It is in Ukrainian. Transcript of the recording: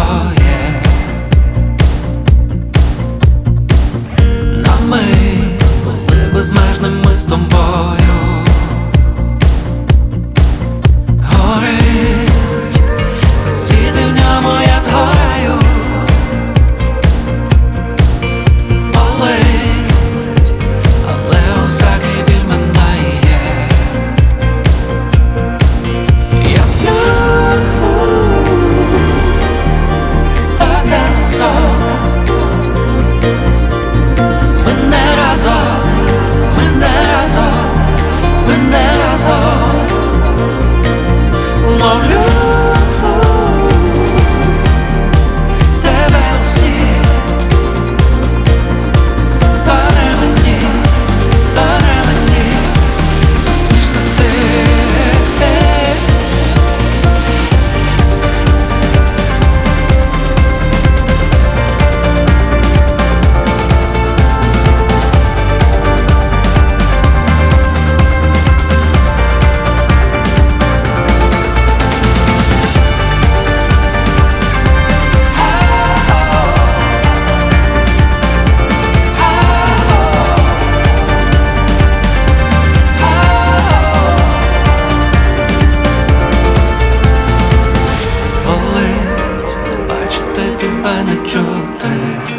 своє. Ми були безмежними з тобою. Горить світ, і в ньому я згораю. Болить, але усякий біль минає. Я сплю, та це не сон. Ми не разом, ловлю тебе у сні. Та не мені, снишся ти. Болить не бачити, тебе не чути.